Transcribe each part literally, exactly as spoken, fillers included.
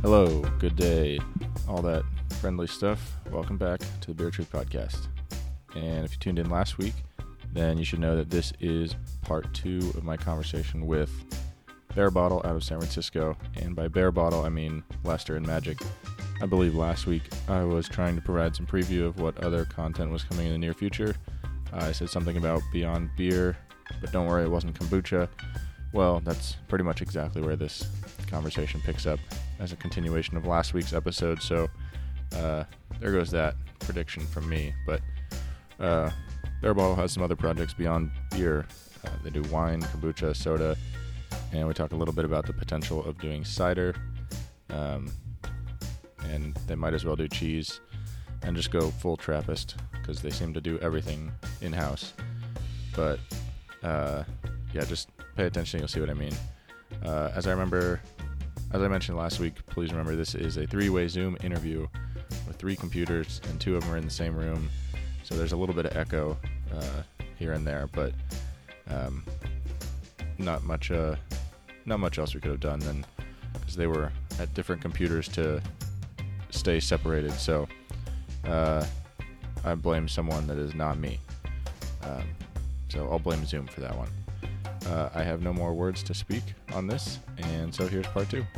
Hello, good day, all that friendly stuff. Welcome back to the Beer Truth Podcast. And if you tuned in last week, then you should know that this is part two of my conversation with Bear Bottle out of San Francisco. And by Bear Bottle, I mean Lester and Magic. I believe last week I was trying to provide some preview of what other content was coming in the near future. Uh, I said something about Beyond Beer, but don't worry, it wasn't kombucha. Well, that's pretty much exactly where this conversation picks up as a continuation of last week's episode. So uh, there goes that prediction from me. But uh, Bear Bottle has some other projects beyond beer. Uh, they do wine, kombucha, soda, and we talked a little bit about the potential of doing cider. Um, and they might as well do cheese and just go full Trappist because they seem to do everything in-house. But uh, yeah, just pay attention, you'll see what I mean. Uh, as I remember, as I mentioned last week, please remember this is a three-way Zoom interview with three computers, and two of them are in the same room. So there's a little bit of echo uh, here and there, but um, not much. Uh, not much else we could have done then, because they were at different computers to stay separated. So uh, I blame someone that is not me. Um, so I'll blame Zoom for that one. Uh, I have no more words to speak on this, and so here's part two.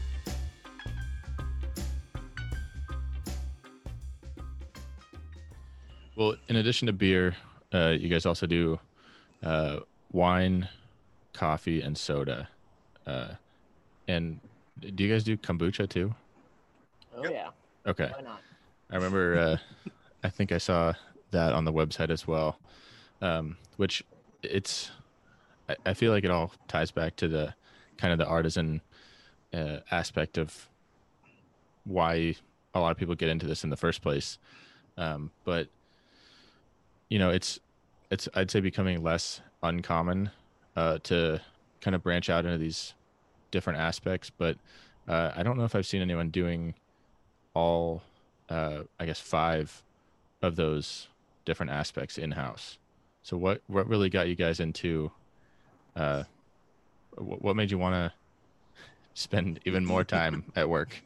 Well, in addition to beer, uh, you guys also do uh, wine, coffee, and soda. Uh, and do you guys do kombucha too? Oh, yeah. Okay. Why not? I remember, uh, I think I saw that on the website as well, um, which it's... I feel like it all ties back to the kind of the artisan uh, aspect of why a lot of people get into this in the first place. Um, but, you know, it's, it's, I'd say becoming less uncommon uh, to kind of branch out into these different aspects. But uh, I don't know if I've seen anyone doing all, uh, I guess, five of those different aspects in-house. So what, what really got you guys into Uh, what made you want to spend even more time at work?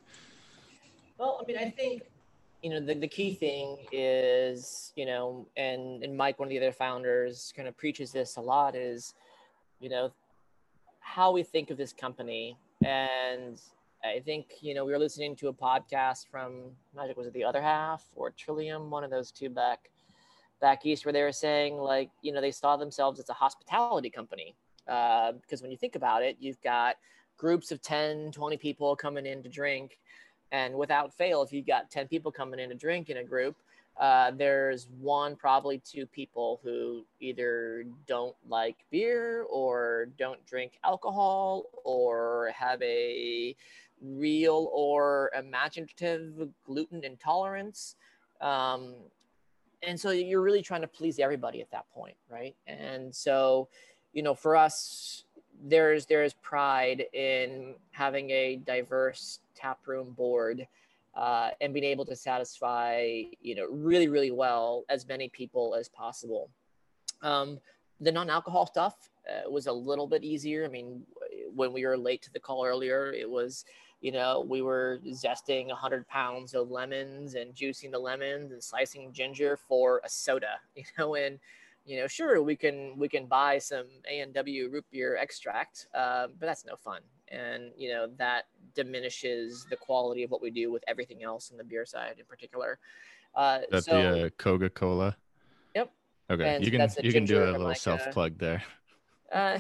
Well, I mean, I think, you know, the, the key thing is, you know, and, and Mike, one of the other founders, kind of preaches this a lot is, you know, how we think of this company. And I think, you know, we were listening to a podcast from Magic, was it The Other Half or Trillium, one of those two back, back east, where they were saying, like, you know, they saw themselves as a hospitality company. Uh, because when you think about it, you've got groups of ten, twenty people coming in to drink. And without fail, if you've got ten people coming in to drink in a group, uh, there's one, probably two people who either don't like beer or don't drink alcohol or have a real or imaginative gluten intolerance. Um, and so you're really trying to please everybody at that point, right? And so, you know, for us, there's there's pride in having a diverse taproom board uh, and being able to satisfy, you know, really, really well as many people as possible. Um, the non-alcohol stuff uh, was a little bit easier. I mean, when we were late to the call earlier, it was, you know, we were zesting one hundred pounds of lemons and juicing the lemons and slicing ginger for a soda, you know, and you know, sure, we can we can buy some A and W root beer extract, uh, but that's no fun. And, you know, that diminishes the quality of what we do with everything else in the beer side in particular. Uh, That so, the uh, Coca-Cola? Yep. Okay, And you so can that's the you can do ginger a and little like self-plug there. Uh,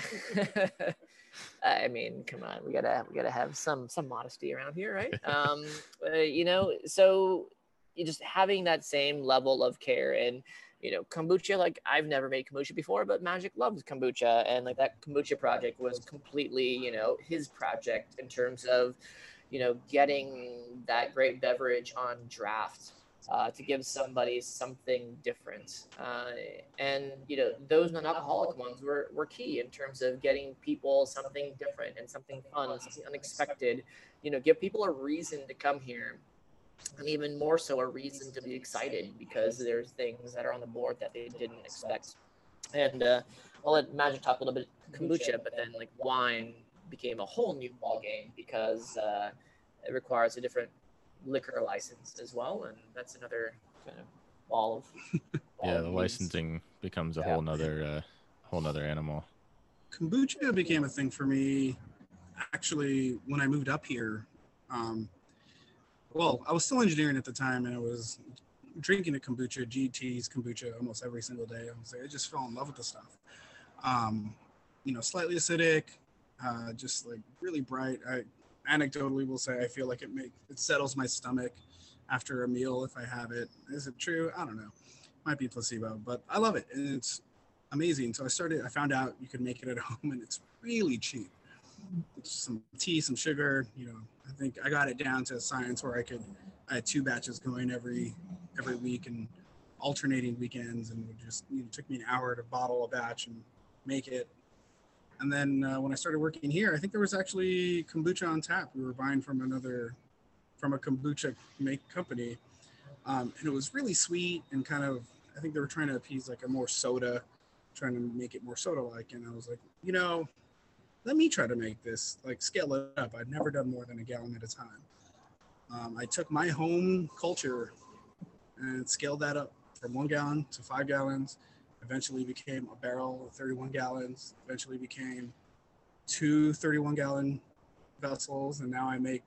I mean, come on, we gotta we gotta have some some modesty around here, right? Um, uh, you know, so you just having that same level of care and, you know, kombucha, like I've never made kombucha before, but Magic loves kombucha. And like that kombucha project was completely, you know, his project in terms of, you know, getting that great beverage on draft uh, to give somebody something different. Uh, and, you know, those non-alcoholic ones were, were key in terms of getting people something different and something fun, something unexpected, you know, give people a reason to come here. And even more so a reason to be excited because there's things that are on the board that they didn't expect. And uh, I'll let Magic talk a little bit kombucha, but then like wine became a whole new ball game because uh, it requires a different liquor license as well, and that's another kind of ball of ball Yeah, of the weeds. licensing becomes a Yeah. whole nother uh, whole nother animal. Kombucha became a thing for me actually when I moved up here. Um, well, I was still engineering at the time, and I was drinking the kombucha, G T's kombucha, almost every single day. I was like, I just fell in love with the stuff. Um, you know, slightly acidic, uh, just like really bright. I anecdotally will say I feel like it make it settles my stomach after a meal if I have it. Is it true? I don't know. Might be placebo, but I love it, and it's amazing. So I started. I found out you could make it at home, and it's really cheap. It's some tea, some sugar. You know, I think I got it down to science where I could. I had two batches going every every week and alternating weekends, and it just you know, took me an hour to bottle a batch and make it. And then uh, when I started working here, I think there was actually kombucha on tap. We were buying from another, from a kombucha make company, um, and it was really sweet and kind of. I think they were trying to appease like a more soda, trying to make it more soda-like. And I was like, you know, let me try to make this, like scale it up. I'd never done more than a gallon at a time. Um, I took my home culture and scaled that up from one gallon to five gallons. Eventually became a barrel of thirty-one gallons. Eventually became two thirty-one gallon vessels. And now I make,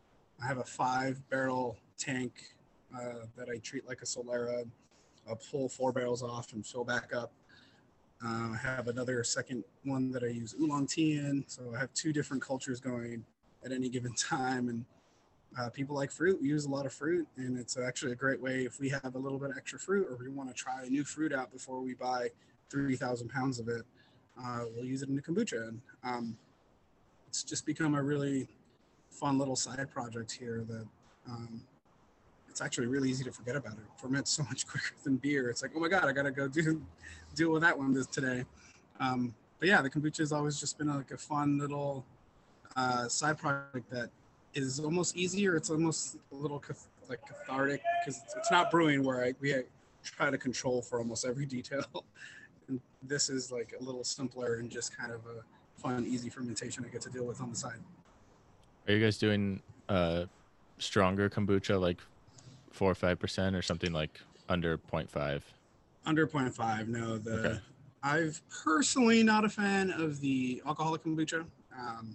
I have a five barrel tank uh, that I treat like a Solera. I'll pull four barrels off and fill back up. Uh, I have another second one that I use oolong tea in. So I have two different cultures going at any given time. And uh, people like fruit. We use a lot of fruit. And it's actually a great way if we have a little bit of extra fruit or we want to try a new fruit out before we buy three thousand pounds of it, uh, we'll use it in the kombucha. And um, it's just become a really fun little side project here that um, it's actually really easy to forget about it. It ferments so much quicker than beer. It's like, oh my God, I got to go do deal with that one this today. Um, but yeah, the kombucha has always just been like a fun little uh, side project that is almost easier. It's almost a little cath- like cathartic because it's, it's not brewing where I, we try to control for almost every detail. And this is like a little simpler and just kind of a fun, easy fermentation I get to deal with on the side. Are you guys doing uh, stronger kombucha, like four or five percent, or something like under zero point five? Under zero point five, no. The Okay. I've personally not a fan of the alcoholic kombucha. Um,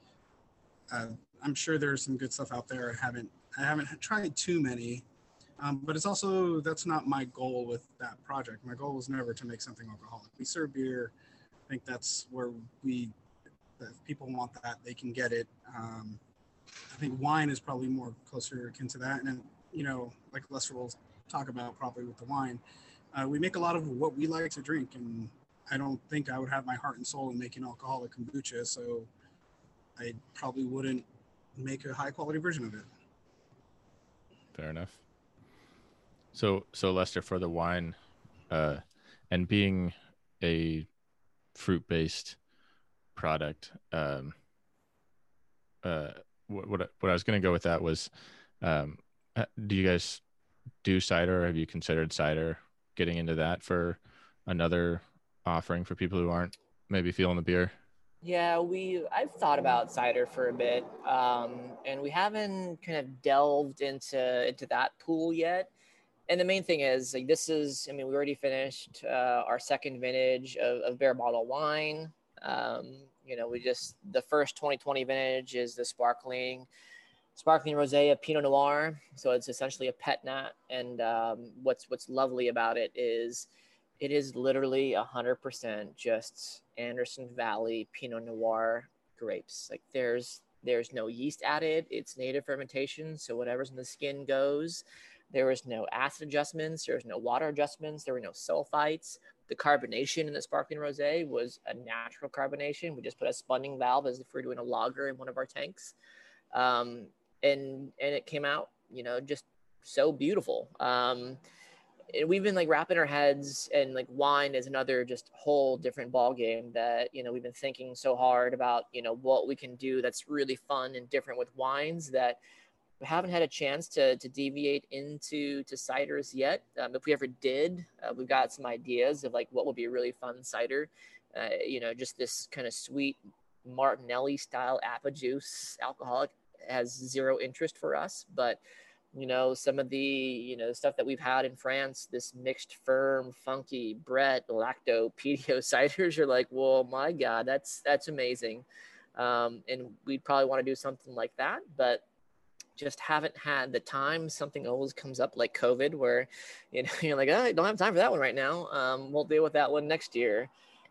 uh, I'm sure there's some good stuff out there. I haven't I haven't tried too many, um, but it's also that's not my goal with that project. My goal was never to make something alcoholic. We serve beer. I think that's where we, if people want that, they can get it. Um, I think wine is probably more closer akin to that, and then, you know, like Lester will talk about probably with the wine, uh, we make a lot of what we like to drink, and I don't think I would have my heart and soul in making alcoholic kombucha, so I probably wouldn't make a high quality version of it. Fair enough. So, so Lester, for the wine, uh, and being a fruit-based product, um, uh, what what, what I was going to go with that was, um, uh, do you guys do cider? Have you considered cider? Getting into that for another offering for people who aren't maybe feeling the beer? Yeah, we I've thought about cider for a bit, um, and we haven't kind of delved into into that pool yet. And the main thing is, like, this is, I mean, we already finished uh, our second vintage of, of bare bottle wine. Um, you know, we just, the first twenty twenty vintage is the sparkling, sparkling rosé of Pinot Noir. So it's essentially a pet nat. And um, what's, what's lovely about it is it is literally one hundred percent just Anderson Valley Pinot Noir grapes. Like there's, there's no yeast added. It's native fermentation. So whatever's in the skin goes. There was no acid adjustments. There was no water adjustments. There were no sulfites. The carbonation in the sparkling rosé was a natural carbonation. We just put a spunding valve as if we were doing a lager in one of our tanks. Um, and, and it came out, you know, just so beautiful. Um, and we've been like wrapping our heads, and like wine is another just whole different ball game that, you know, we've been thinking so hard about, you know, what we can do that's really fun and different with wines that we haven't had a chance to to deviate into to ciders yet. Um, if we ever did, uh, we've got some ideas of like what would be a really fun cider. Uh, you know, just this kind of sweet Martinelli style apple juice, alcoholic has zero interest for us. But, you know, some of the, you know, stuff that we've had in France, this mixed firm, funky, Brett, lacto, P D O ciders, you're like, well, my God, that's, that's amazing. Um, and we'd probably want to do something like that, but just haven't had the time. Something always comes up like COVID where, you know, you're like, oh, I don't have time for that one right now. Um, we'll deal with that one next year.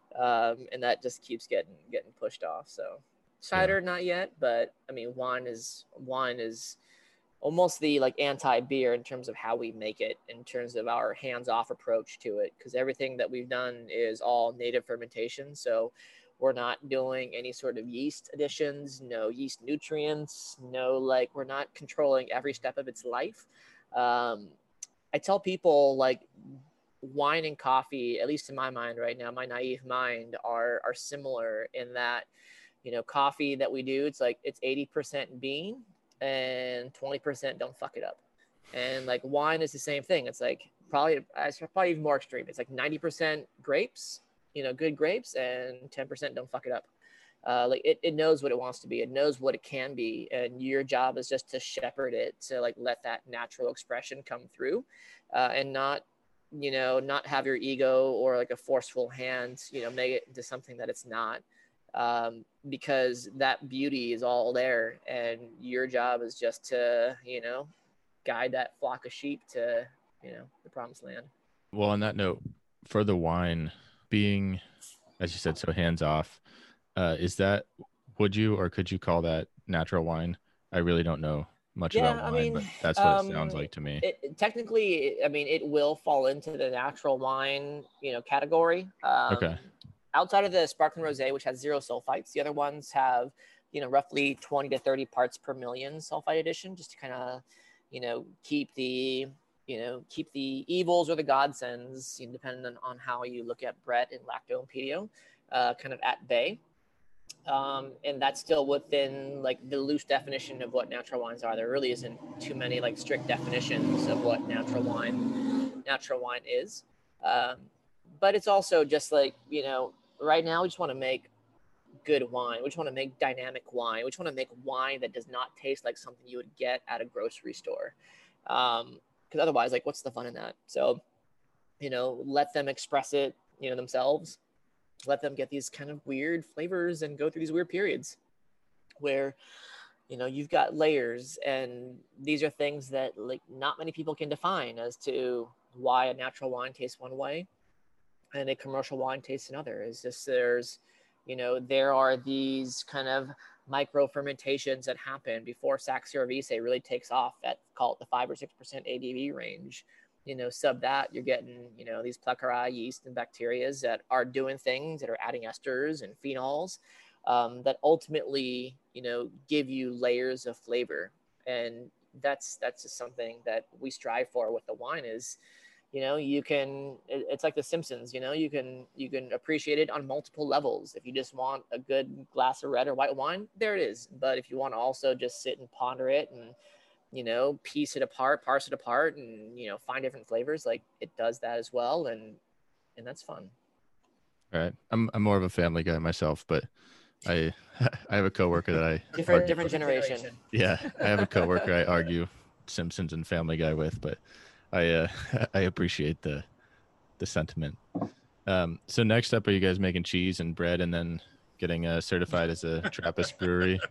Um, and that just keeps getting, getting pushed off. So cider, yeah. Not yet, but I mean, wine is, wine is almost the like anti-beer in terms of how we make it, in terms of our hands-off approach to it. Cause everything that we've done is all native fermentation. So we're not doing any sort of yeast additions, no yeast nutrients, no, like, we're not controlling every step of its life. Um, I tell people, like, wine and coffee, at least in my mind right now, my naive mind, are are similar in that, you know, coffee that we do, it's like, it's eighty percent bean and twenty percent don't fuck it up. And like wine is the same thing. It's like probably, it's probably even more extreme. It's like ninety percent grapes, you know, good grapes, and ten percent don't fuck it up. Uh, like it, it knows what it wants to be. It knows what it can be. And your job is just to shepherd it, to like, let that natural expression come through, uh, and not, you know, not have your ego or like a forceful hand, you know, make it into something that it's not, um, because that beauty is all there. And your job is just to, you know, guide that flock of sheep to, you know, the promised land. Well, on that note, for the wine, being, as you said, so hands off, uh, is that, would you, or could you call that natural wine? I really don't know much yeah, about wine, I mean, but that's what um, it sounds like to me. It, technically, I mean, it will fall into the natural wine, you know, category. Um, okay. Outside of the sparkling rosé, which has zero sulfites, the other ones have, you know, roughly twenty to thirty parts per million sulfite addition, just to kind of, you know, keep the, you know, keep the evils or the godsends, you know, depending on, on how you look at Brett and lacto and P D O, uh, kind of at bay. Um, and that's still within like the loose definition of what natural wines are. There really isn't too many like strict definitions of what natural wine, natural wine is. Um, but it's also just like, you know, right now we just want to make good wine. We just want to make dynamic wine. We just want to make wine that does not taste like something you would get at a grocery store. Um, because otherwise, like, what's the fun in that? So, you know, let them express it, you know, themselves. Let them get these kind of weird flavors and go through these weird periods where, you know, you've got layers, and these are things that like not many people can define as to why a natural wine tastes one way and a commercial wine tastes another. Is just there's, you know, there are these kind of micro fermentations that happen before Saxifrage really takes off at, call it the five or six percent A B V range. You know, sub that, you're getting, you know, these Placari yeast and bacterias that are doing things, that are adding esters and phenols, um, that ultimately, you know, give you layers of flavor. And that's, that's just something that we strive for with the wine is, you know, you can, it's like The Simpsons, you know, you can, you can appreciate it on multiple levels. If you just want a good glass of red or white wine, there it is. But if you want to also just sit and ponder it and, you know, piece it apart, parse it apart, and, you know, find different flavors, like it does that as well. And, and that's fun. Right. I'm, I'm more of a family guy myself, but I, I have a coworker that I, different, different generation. Yeah. I have a coworker I argue Simpsons and Family Guy with, but I, uh, I appreciate the, the sentiment. Um, so next up, are you guys making cheese and bread and then getting uh, certified as a Trappist brewery?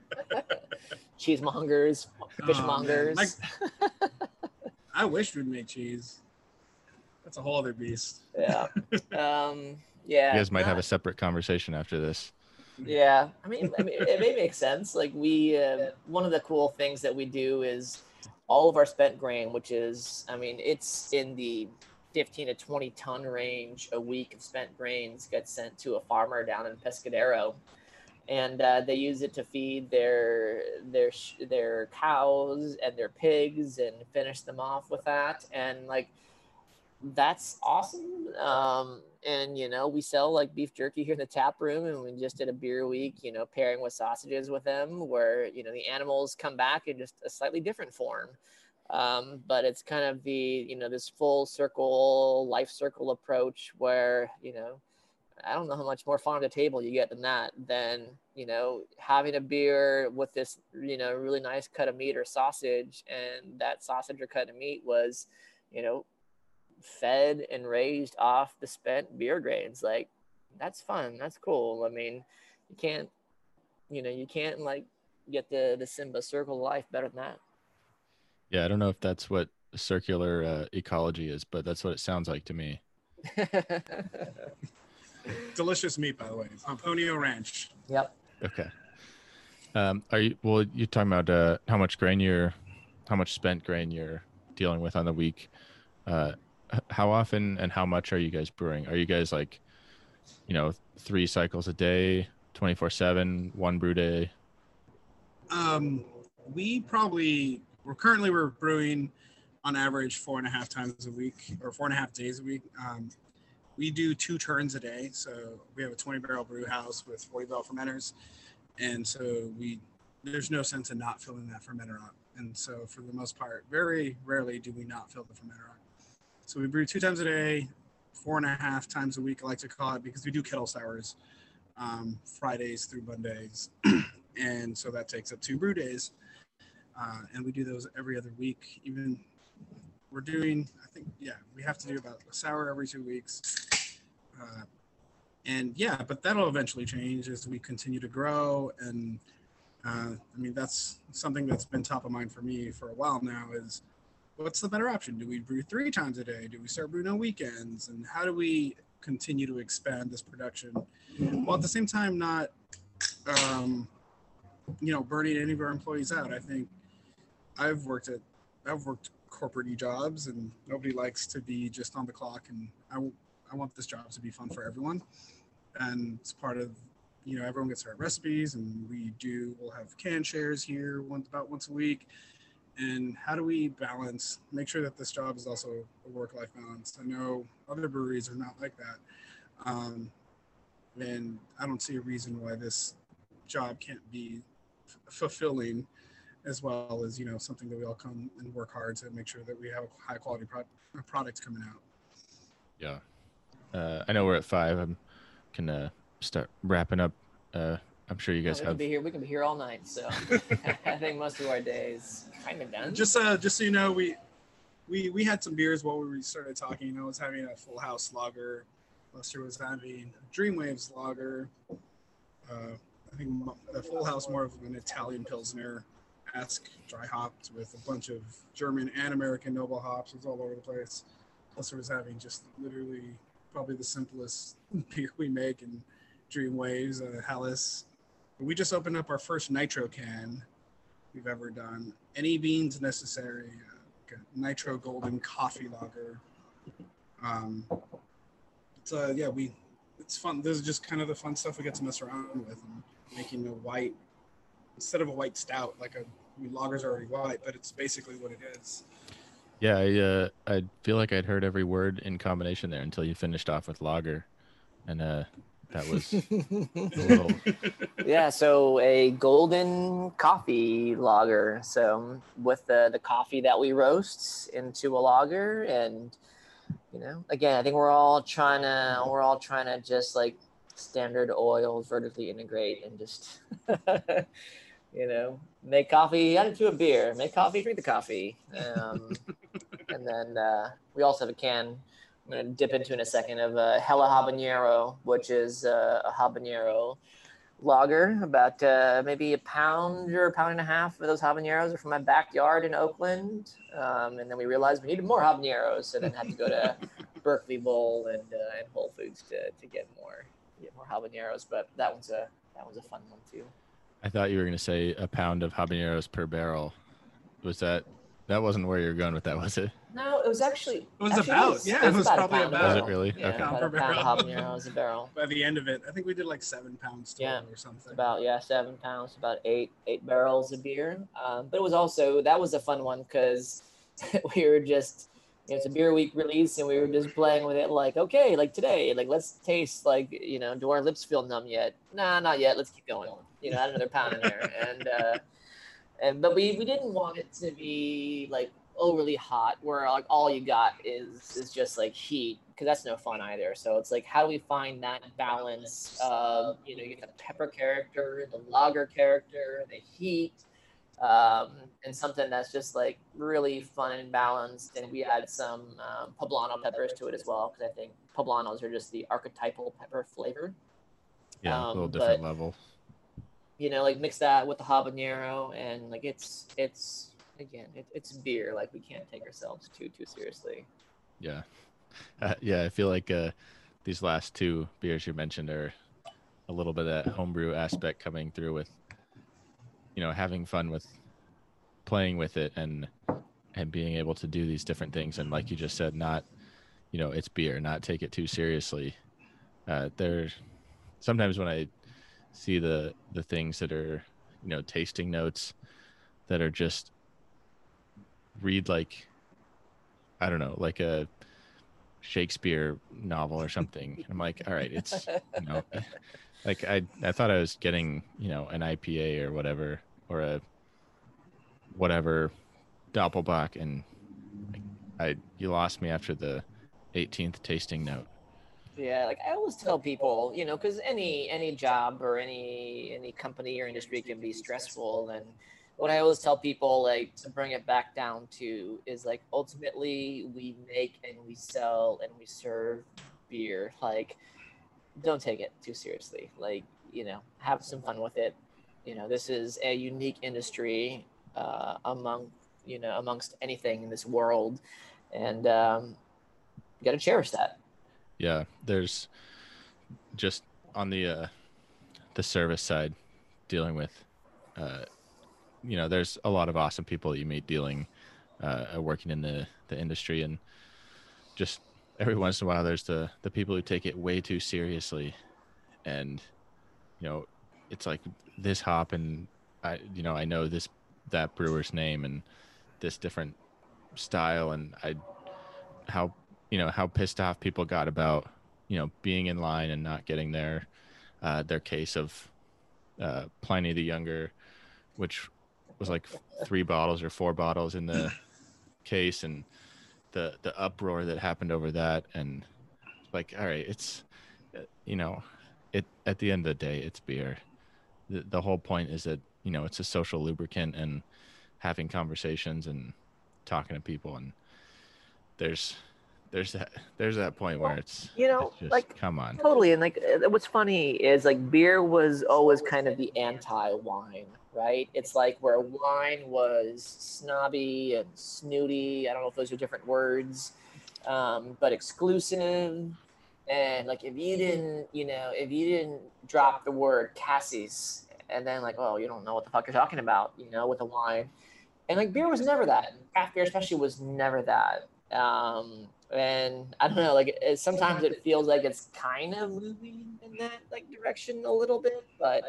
Cheesemongers, fishmongers. Oh, like, I wish we'd make cheese. That's a whole other beast. Yeah. Um, yeah. You guys might not, have a separate conversation after this. Yeah. I mean, I mean, it may make sense. Like we, uh, one of the cool things that we do is all of our spent grain, which is, I mean, it's in the fifteen to twenty ton range a week of spent grains gets sent to a farmer down in Pescadero. And uh, they use it to feed their their their cows and their pigs and finish them off with that. And like, that's awesome. Um, and you know, we sell like beef jerky here in the tap room, and we just did a beer week, you know, pairing with sausages with them, where you know the animals come back in just a slightly different form. Um, but it's kind of the, you know, this full circle life circle approach where, you know, I don't know how much more farm to table you get than that, than, you know, having a beer with this, you know, really nice cut of meat or sausage. And that sausage or cut of meat was, you know, fed and raised off the spent beer grains. Like, that's fun. That's cool. I mean, you can't, you know, you can't like get the, the Simba circle of life better than that. Yeah. I don't know if that's what circular uh, ecology is, but that's what it sounds like to me. Delicious meat, by the way. Pomponio Ranch. Yep. Okay. Um, are you, well, you're talking about uh, how much grain you're, how much spent grain you're dealing with on the week. Uh, how often and how much are you guys brewing? Are you guys like, you know, three cycles a day, twenty-four seven, one brew day? Um, we probably, we're currently, we're brewing on average four and a half times a week, or four and a half days a week. Um, we do two turns a day. So we have a twenty barrel brew house with forty barrel fermenters. And so we, there's no sense in not filling that fermenter up. And so for the most part, very rarely do we not fill the fermenter up. So we brew two times a day, four and a half times a week, I like to call it, because we do kettle sours um, Fridays through Mondays. And so that takes up two brew days. Uh, and we do those every other week. Even we're doing, I think, yeah, we have to do about a sour every two weeks. Uh, and yeah, but that'll eventually change as we continue to grow. And uh, I mean, that's something that's been top of mind for me for a while now is, what's the better option? Do we brew three times a day? Do we start brewing on weekends? And how do we continue to expand this production while at the same time not, um, you know, burning any of our employees out? I think I've worked at, I've worked corporate jobs, and nobody likes to be just on the clock. And I, I want this job to be fun for everyone. And it's part of, you know, everyone gets their recipes, and we do, we'll have can shares here once, about once a week. And how do we balance, make sure that this job is also a work-life balance? I know other breweries are not like that. Um, and I don't see a reason why this job can't be f- fulfilling as well as, you know, something that we all come and work hard to make sure that we have a high-quality pro- product coming out. Yeah. Uh, I know we're at five. I'm can uh, start wrapping up. Uh, I'm sure you guys we have. Can be here. We can be here all night. So I think most of our days kind of done. Just, uh, just so you know, we we we had some beers while we started talking. I was having a Full House lager. Lester was having Dreamwaves lager. Uh, I think the Full House more of an Italian Pilsner, esque dry hopped with a bunch of German and American noble hops. It was all over the place. Lester was having just literally probably the simplest beer we make in Dreamwaves, uh, Helles. We just opened up our first nitro can we've ever done. Any beans necessary. Uh, nitro golden coffee lager. Um, it's uh, yeah, we. It's fun. This is just kind of the fun stuff we get to mess around with, and making a white instead of a white stout. Like a I mean, lager's already white, but it's basically what it is. Yeah, I uh, I feel like I'd heard every word in combination there until you finished off with lager, and uh, that was a little. Yeah, so a golden coffee lager. So with the the coffee that we roast into a lager, and you know, again, I think we're all trying to we're all trying to just like standard oils vertically integrate and just you know, make coffee, add it to a beer, make coffee, drink the coffee. Um, and then uh, we also have a can I'm going to dip into in a second of uh, Hella Habanero, which is uh, a habanero lager. About uh, maybe a pound or a pound and a half of those habaneros are from my backyard in Oakland. Um, and then we realized we needed more habaneros, so then had to go to Berkeley Bowl and, uh, and Whole Foods to, to get more get more habaneros. But that one's a that one's a fun one too. I thought you were going to say a pound of habaneros per barrel. Was that, that wasn't where you were going with that, was it? No, it was actually. It was actually about, it was, yeah, it it was about probably a pound a about- Was it barrel. really? Yeah, Okay. about Pound a per pound of barrel. habaneros a barrel. By the end of it, I think we did like seven pounds total Yeah, or something. About yeah, seven pounds, about eight eight barrels of beer. Um, but it was also that was a fun one because we were just you know, it's a beer week release and we were just playing with it like okay, like today, like let's taste like you know, do our lips feel numb yet? Nah, not yet. Let's keep going. You know, add another pound in there, and uh, and but we we didn't want it to be like overly hot where like all you got is is just like heat, because that's no fun either. So it's like, how do we find that balance of, you know, you get the pepper character, the lager character, the heat, um, and something that's just like really fun and balanced. And we add some um, poblano peppers to it as well, because I think poblanos are just the archetypal pepper flavor. Yeah, Um, a little different but, level. You know, like mix that with the habanero, and like it's it's again it, it's beer. Like, we can't take ourselves too too seriously. Yeah, uh, yeah. I feel like uh, these last two beers you mentioned are a little bit of that homebrew aspect coming through with, you know, having fun with playing with it and and being able to do these different things. And like you just said, not, you know, it's beer, not take it too seriously. Uh, there, sometimes when I see the the things that are, you know, tasting notes that are just read like, I don't know, like a Shakespeare novel or something. I'm like, all right, it's, you know, like I I thought I was getting, you know, an I P A or whatever, or a whatever Doppelbock, and I you lost me after the eighteenth tasting note. Yeah, like I always tell people, you know, because any any job or any any company or industry can be stressful. And what I always tell people, like, to bring it back down to, is like, ultimately we make and we sell and we serve beer. Like, don't take it too seriously. Like, you know, have some fun with it. You know, this is a unique industry uh, among you know amongst anything in this world, and um, you got to cherish that. Yeah, there's just on the uh, the service side, dealing with, uh, you know, there's a lot of awesome people that you meet dealing, uh, working in the, the industry, and just every once in a while, there's the the people who take it way too seriously, and you know, it's like this hop, and I, you know, I know this that brewer's name and this different style, and I how you know how pissed off people got about, you know, being in line and not getting their uh, their case of uh, Pliny the Younger, which was like three bottles or four bottles in the case, and the the uproar that happened over that. And like, all right, it's, you know, it at the end of the day, it's beer. The, the whole point is that, you know, it's a social lubricant, and having conversations and talking to people, and there's there's that there's that point where it's, you know, it's just, like, come on. Totally. And like, uh, what's funny is like beer was always kind of the anti-wine, right? It's like where wine was snobby and snooty. I don't know if those are different words, um, but exclusive. And like, if you didn't, you know, if you didn't drop the word Cassis, and then like, oh, you don't know what the fuck you're talking about, you know, with the wine. And like, beer was never that. Craft beer especially was never that. Um, and I don't know, like, it, sometimes it feels like it's kind of moving in that like direction a little bit, but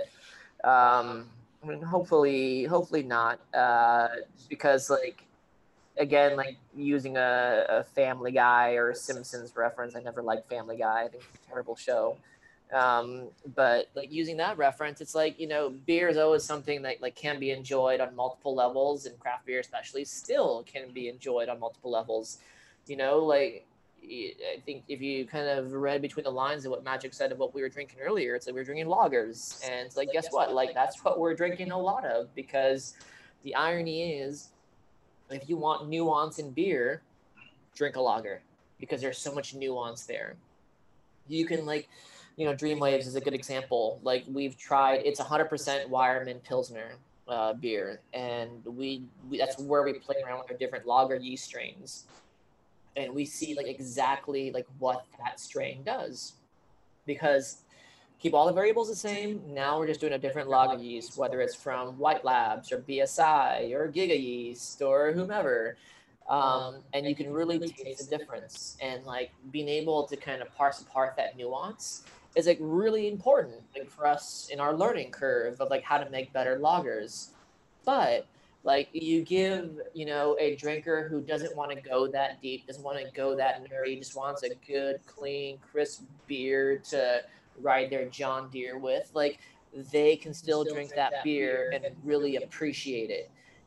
um, I mean, hopefully, hopefully not. Uh, just because, like, again, like using a, a Family Guy or a Simpsons reference, I never liked Family Guy. I think it's a terrible show. Um, but like using that reference, it's like, you know, beer is always something that like can be enjoyed on multiple levels, and craft beer especially still can be enjoyed on multiple levels. You know, like, I think if you kind of read between the lines of what Magic said of what we were drinking earlier, it's like we were drinking lagers. And it's like, guess what? Like, that's what we're drinking a lot of, because the irony is, if you want nuance in beer, drink a lager, because there's so much nuance there. You can, like, you know, Dream Waves is a good example. Like, we've tried, it's one hundred percent Weyermann Pilsner uh, beer, and we, we that's where we play around with our different lager yeast strains. And we see like exactly like what that strain does, because keep all the variables the same. Now we're just doing a different lager yeast, whether it's from White Labs or B S I or Giga Yeast or whomever. Um, and you can really taste the difference. And like being able to kind of parse apart that nuance is like really important, like for us in our learning curve of like how to make better lagers. But like, you give, you know, a drinker who doesn't want to go that deep, doesn't want to go that nerdy, just wants a good, clean, crisp beer to ride their John Deere with, like, they can still drink that beer and really appreciate it.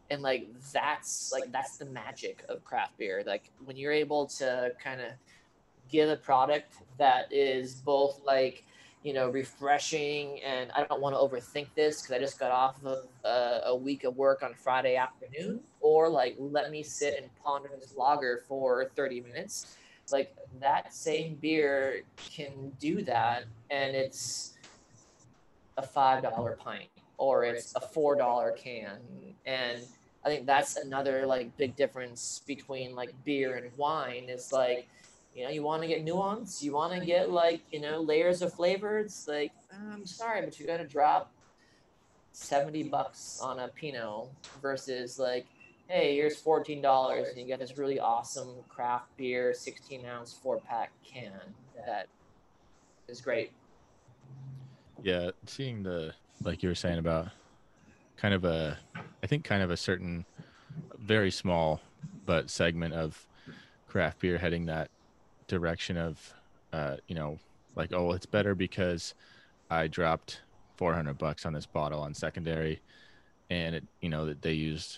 And like that's like that's the magic of craft beer. Like when you're able to kind of get a product that is both like, you know, refreshing, and I don't want to overthink this because I just got off of a, a week of work on Friday afternoon, or like let me sit and ponder this lager for thirty minutes. Like that same beer can do that, and it's a five dollar pint or it's a four dollar can. And I think that's another like big difference between like beer and wine is like, you know, you want to get nuance, you want to get like, you know, layers of flavor. It's like, I'm sorry, but you got to drop seventy bucks on a Pinot versus like, hey, here's fourteen dollars and you get this really awesome craft beer, sixteen ounce four pack can that is great. Yeah, seeing the, like you were saying about kind of a, I think kind of a certain, very small, but segment of craft beer heading that direction of, uh, you know, like, oh, it's better because I dropped four hundred bucks on this bottle on secondary, and it, you know, that they used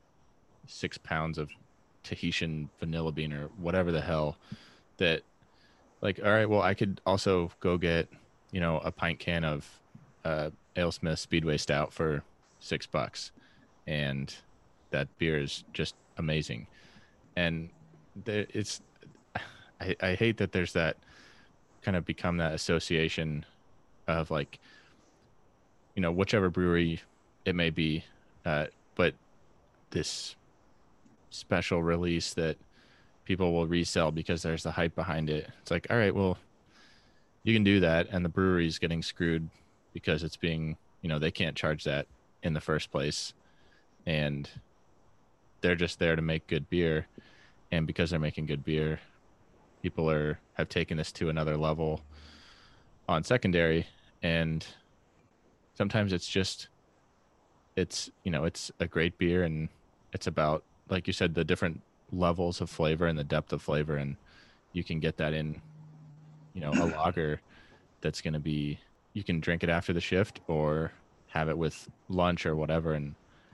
six pounds of Tahitian vanilla bean or whatever the hell. That, like, all right, well, I could also go get, you know, a pint can of uh, AleSmith Speedway Stout for six bucks, and that beer is just amazing. And there, it's, I, I hate that there's that kind of become that association of like, you know, whichever brewery it may be, uh, but this special release that people will resell because there's the hype behind it. It's like, all right, well, you can do that, and the brewery's getting screwed because it's being, you know, they can't charge that in the first place, and they're just there to make good beer. And because they're making good beer, people are have taken this to another level on secondary. And sometimes it's just, it's, you know, it's a great beer, and it's about, like you said, the different levels of flavor and the depth of flavor, and you can get that in, you know, a lager that's going to be, you can drink it after the shift or have it with lunch or whatever, and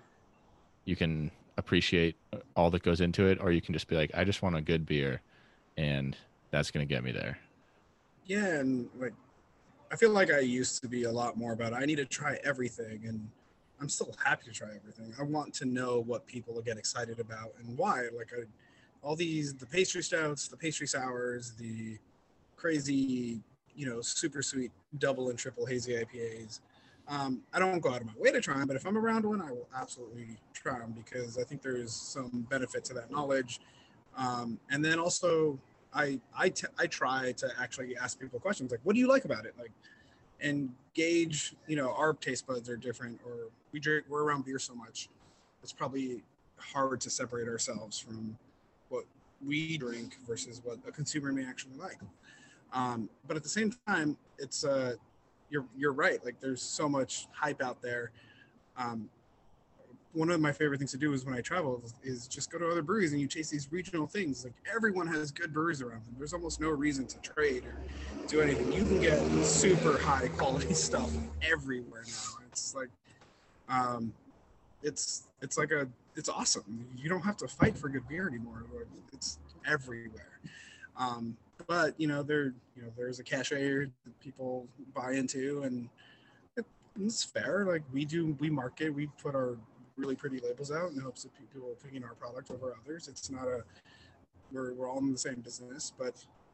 you can appreciate all that goes into it, or you can just be like, I just want a good beer, and that's going to get me there. Yeah, and like, I feel like I used to be a lot more about, I need to try everything, and I'm still happy to try everything. I want to know what people get excited about and why. Like, I, all these, the pastry stouts, the pastry sours, the crazy, you know, super sweet double and triple hazy I P As. Um, I don't go out of my way to try them, but if I'm around one, I will absolutely try them because I think there's some benefit to that knowledge. Um, and then also, I I, t- I try to actually ask people questions like, what do you like about it? Like, and gauge, you know, our taste buds are different, or we drink, we're around beer so much. It's probably hard to separate ourselves from what we drink versus what a consumer may actually like. Um, but at the same time, it's, uh, you're, you're right. Like, there's so much hype out there. Um, one of my favorite things to do is when I travel is, is just go to other breweries and you chase these regional things. Like, everyone has good breweries around them. There's almost no reason to trade or do anything. You can get super high quality stuff everywhere now. It's like, um, it's, it's like a, it's awesome. You don't have to fight for good beer anymore. It's everywhere. Um, but you know, there, you know, there's a cachet that people buy into, and it, it's fair. Like, we do, we market, we put our really pretty labels out in hopes of people picking our product over others. It's not a, we're, we're all in the same business, but,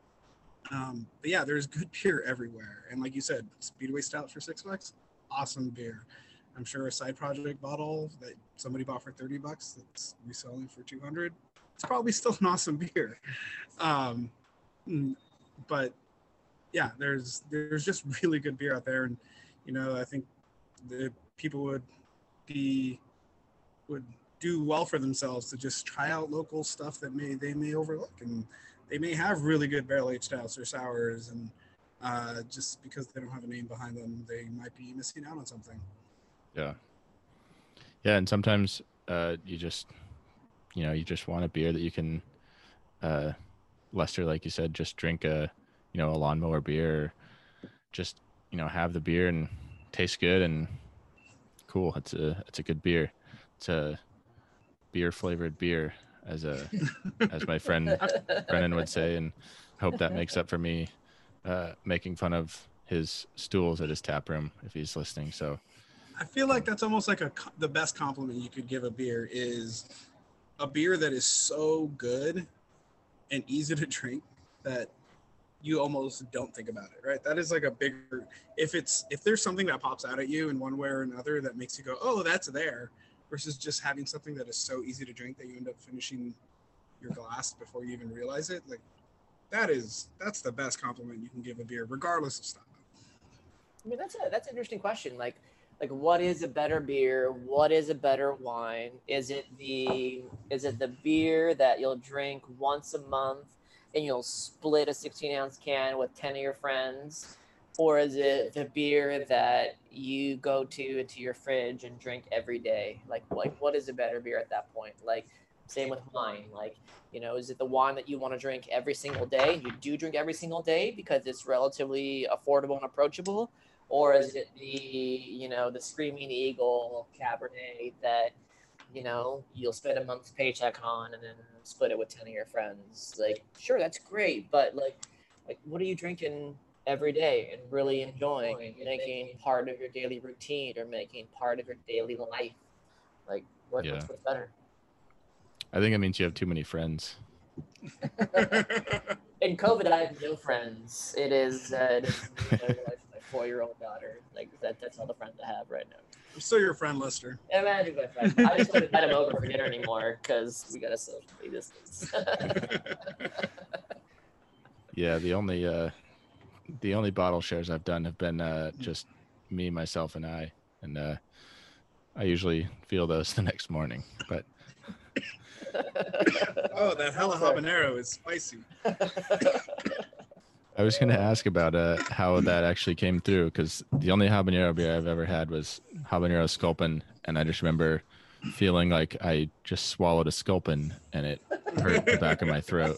um, but yeah, there's good beer everywhere. And like you said, Speedway Stout for six bucks, awesome beer. I'm sure a side project bottle that somebody bought for thirty bucks that's reselling for two hundred, it's probably still an awesome beer. Um, but yeah, there's, there's just really good beer out there. And, you know, I think the people would be, would do well for themselves to just try out local stuff that may they may overlook, and they may have really good barrel-aged stouts or sours, and uh, just because they don't have a name behind them, they might be missing out on something. Yeah, yeah, and sometimes uh, you just, you know, you just want a beer that you can, uh, Lester, like you said, just drink a, you know, a lawnmower beer, or just, you know, have the beer and taste good and cool. It's a it's a good beer. It's a beer flavored beer, as a as my friend Brennan would say, and hope that makes up for me uh, making fun of his stools at his tap room if he's listening. So I feel like that's almost like a the best compliment you could give a beer is a beer that is so good and easy to drink that you almost don't think about it, right? That is like a bigger, if it's, if there's something that pops out at you in one way or another that makes you go, oh, that's there, versus just having something that is so easy to drink that you end up finishing your glass before you even realize it. Like that is, that's the best compliment you can give a beer, regardless of style. I mean, that's a, that's an interesting question. Like, like what is a better beer? What is a better wine? Is it the, is it the beer that you'll drink once a month and you'll split a sixteen ounce can with ten of your friends? Or is it the beer that you go to into your fridge and drink every day? Like, like what is a better beer at that point? Like, same with wine. Like, you know, is it the wine that you want to drink every single day? You do drink every single day because it's relatively affordable and approachable? Or is it the, you know, the Screaming Eagle Cabernet that, you know, you'll spend a month's paycheck on and then split it with ten of your friends? Like, sure, that's great, but like, like what are you drinking every day and really enjoying and making part of your daily routine or making part of your daily life? Like, what, Yeah. what's, what's better? I think it means you have too many friends. In COVID, I have no friends. It is, uh, it is my, my four-year-old daughter. Like that, that's all the friends I have right now. I'm still your friend, Lester. Imagine my friend. I just don't invite him over for dinner anymore because we got to socially distance. Yeah, the only uh, the only bottle shares I've done have been uh, just me, myself, and I, and uh, I usually feel those the next morning. But Oh, that hella habanero is spicy. I was going to ask about uh, how that actually came through, because the only habanero beer I've ever had was habanero Sculpin, and I just remember feeling like I just swallowed a Sculpin and it hurt the back of my throat.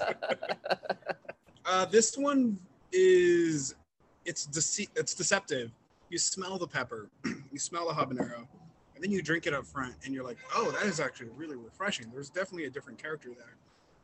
Uh, this one is, it's dece- it's deceptive. You smell the pepper, you smell the habanero, and then you drink it up front, and you're like, oh, that is actually really refreshing. There's definitely a different character there.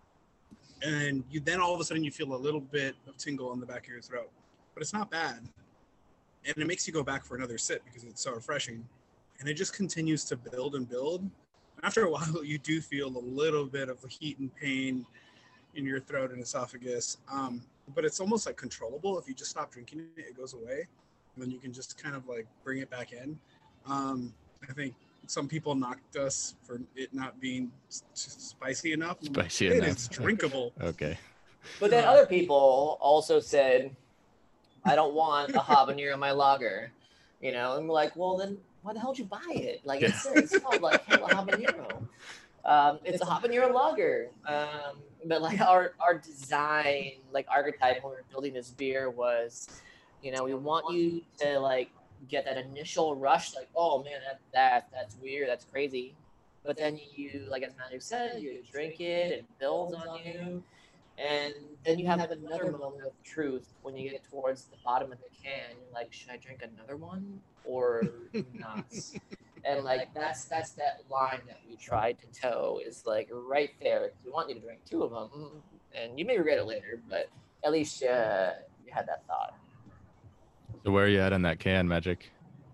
And you then all of a sudden you feel a little bit of tingle on the back of your throat, but it's not bad. And it makes you go back for another sip because it's so refreshing. And it just continues to build and build. After a while, you do feel a little bit of the heat and pain in your throat and esophagus. Um, but it's almost like controllable. If you just stop drinking it, it goes away. And then you can just kind of like bring it back in. Um, I think some people knocked us for it not being s- spicy enough. Spicy it enough. It's drinkable. Okay. But then other people also said, I don't want a habanero in my lager. You know, and we're like, well, then why the hell did you buy it? Like, it's, it's called like hella habanero. Um, it's a habanero lager. Um, but like our, our design, like archetype when we were building this beer was, you know, we want you to like get that initial rush, like, oh man, that, that that's weird, that's crazy. But then you, like as Magic said, you drink it, it builds on you. And then you have another moment of truth when you get towards the bottom of the can. You're like, should I drink another one or not? And like that's that's that line that we tried to toe is like right there. We want you to drink two of them, and you may regret it later, but at least uh, you had that thought. So where are you at on that can, Magic?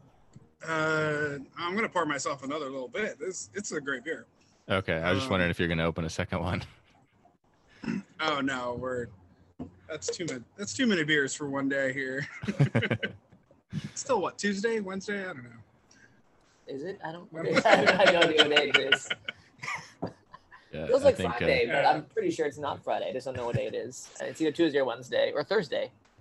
Uh, I'm going to pour myself another little bit. This It's a great beer. Okay, I was just Um, wondering if you're going to open a second one. Oh no, we're that's too many. That's too many beers for one day here. Still, what, Tuesday, Wednesday? I don't know. Is it? I don't. I have no idea what day it is. Yeah, Feels I like think, uh, Friday, but I'm pretty sure it's not Friday. I just don't know what day it is. It's either Tuesday or Wednesday or Thursday.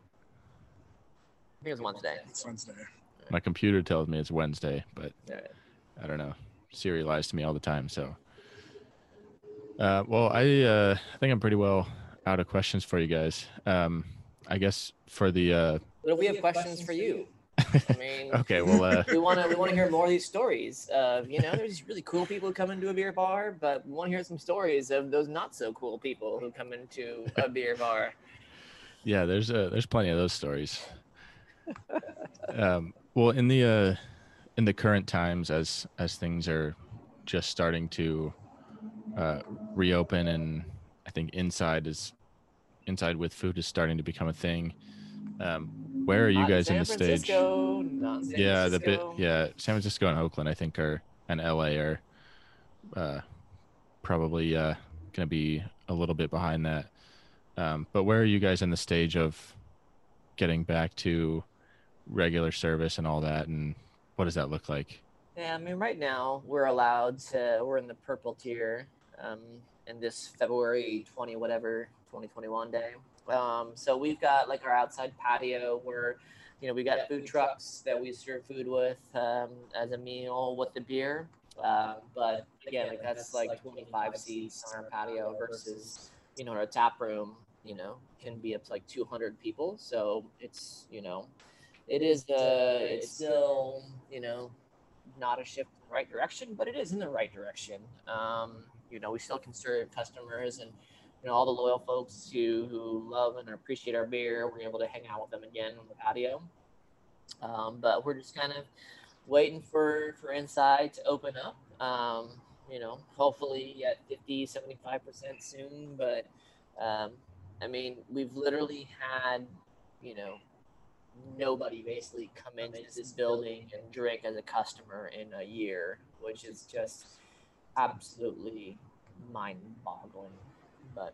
I think it's Wednesday. It's Wednesday. my computer tells me it's Wednesday, but All right. I don't know. Siri lies to me all the time. So, uh, well, I uh, I think I'm pretty well out of questions for you guys. Um, I guess for the uh, What if we have questions for you? I mean, okay, well, uh, we want to we want to hear more of these stories. Of you know, there's these really cool people who come into a beer bar, but we want to hear some stories of those not so cool people who come into a beer bar. yeah, there's uh, there's plenty of those stories. Um, well, in the uh, in the current times, as as things are just starting to uh, reopen, and I think inside is inside with food is starting to become a thing. Um, where are you Not guys San in the Francisco, stage? not San Yeah, the bit. Francisco. Yeah, San Francisco and Oakland, I think, are and L A are uh, probably uh, going to be a little bit behind that. Um, but where are you guys in the stage of getting back to regular service and all that, and what does that look like? Yeah, I mean, right now we're allowed to. We're in the purple tier, um, in this February twenty whatever twenty twenty-one day. Um, so we've got like our outside patio where, you know, we got food trucks that we serve food with um, as a meal with the beer. Uh, but again, like that's like twenty-five seats on our patio versus, you know, our tap room, you know, can be up to like two hundred people. So it's, you know, it is the, it's still, you know, not a shift in the right direction, but it is in the right direction. Um, you know, we still can serve customers and, you know, all the loyal folks who, who love and appreciate our beer. We're able to hang out with them again on the patio. Um, but we're just kind of waiting for, for inside to open up. Um, you know, hopefully at fifty, seventy-five percent soon. But, um, I mean, we've literally had, you know, nobody basically come into this building and drink as a customer in a year, which is just absolutely mind-boggling. But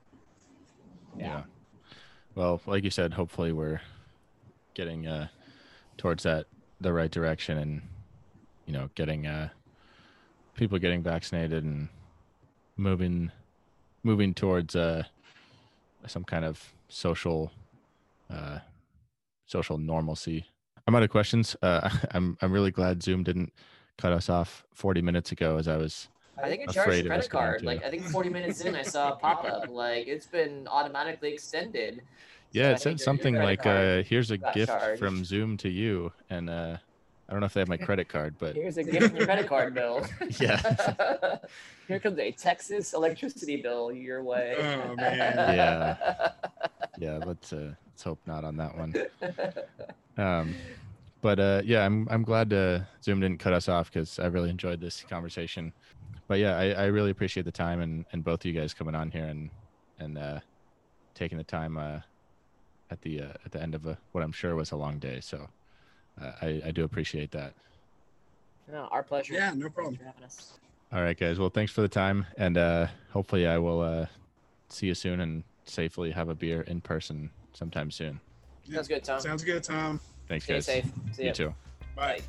yeah. Yeah. Well, like you said, hopefully we're getting uh, towards that the right direction, and you know, getting uh, people getting vaccinated and moving moving towards uh, some kind of social uh, social normalcy. I'm out of questions. Uh, I'm I'm really glad Zoom didn't cut us off forty minutes ago, as I was. I think it afraid charged it was credit going card. to. Like I think forty minutes in, I saw a pop up. Like it's been automatically extended. Yeah, So I it think said your something credit like, card uh, "Here's a got gift charged. from Zoom to you," and uh, I don't know if they have my credit card, but Here's a gift from your credit card bill. Yeah. Here comes a Texas electricity bill your way. Oh, man. Yeah. yeah, let's uh, let's hope not on that one. Um, but uh, yeah, I'm I'm glad uh, Zoom didn't cut us off, because I really enjoyed this conversation. But yeah, I, I really appreciate the time and, and both of you guys coming on here and and uh, taking the time uh, at the uh, at the end of a, what I'm sure was a long day. So uh, I I do appreciate that. No, our pleasure. Yeah, no problem. Thanks for having us. All right, guys. Well, thanks for the time, and uh, hopefully I will uh, see you soon and safely have a beer in person sometime soon. Sounds good, Tom. Sounds good, Tom. Thanks, Stay guys. safe. See You ya. too. Bye.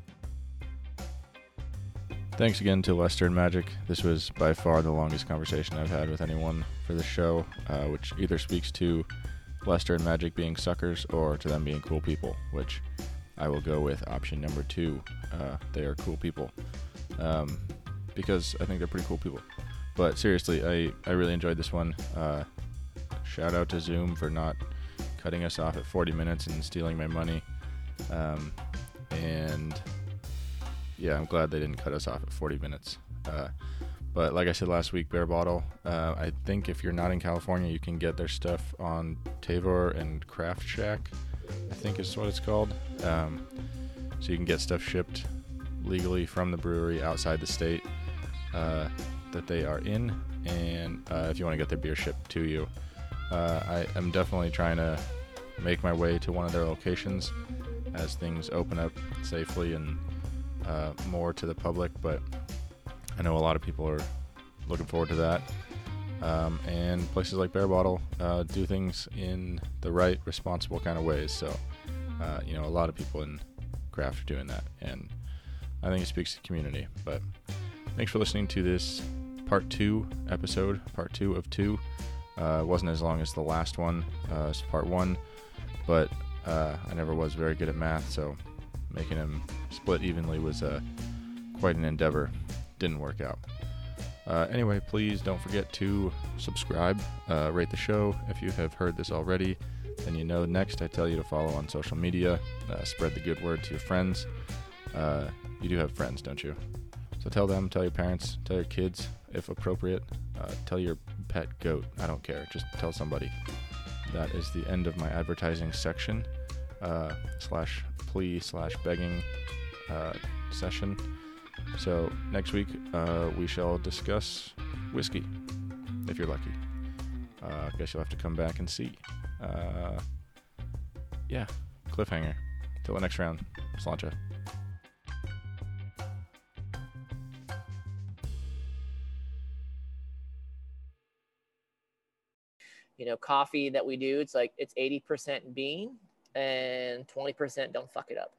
Thanks again to Lester and Magic. This was by far the longest conversation I've had with anyone for the show, uh, which either speaks to Lester and Magic being suckers or to them being cool people, which I will go with option number two. Uh, they are cool people, um, because I think they're pretty cool people. But seriously, I, I really enjoyed this one. Uh, shout out to Zoom for not cutting us off at forty minutes and stealing my money. Um, and yeah, I'm glad they didn't cut us off at forty minutes. Uh, but like I said last week, Bear Bottle, uh, I think if you're not in California, you can get their stuff on Tavor and Craft Shack, I think is what it's called. Um, so you can get stuff shipped legally from the brewery outside the state uh, that they are in. And uh, if you want to get their beer shipped to you, uh, I am definitely trying to make my way to one of their locations as things open up safely and uh, more to the public, but I know a lot of people are looking forward to that. Um, and places like Bear Bottle uh, do things in the right, responsible kind of ways. So, uh, you know, a lot of people in craft are doing that, and I think it speaks to the community. But thanks for listening to this part two episode, part two of two. Uh, it wasn't as long as the last one, uh, it's part one, but uh, I never was very good at math, so making them split evenly was uh, quite an endeavor. Didn't work out. Uh, anyway, please don't forget to subscribe, uh, rate the show. If you have heard this already, then you know next I tell you to follow on social media, uh, spread the good word to your friends. Uh, you do have friends, don't you? So tell them, tell your parents, tell your kids, if appropriate. Uh, tell your pet goat. I don't care. Just tell somebody. That is the end of my advertising section, uh, slash plea slash begging uh, session. So next week uh, we shall discuss whiskey, if you're lucky. Uh, I guess you'll have to come back and see. Uh, yeah, cliffhanger. Till the next round. Sláinte. You know, coffee that we do, it's like it's eighty percent bean and twenty percent don't fuck it up.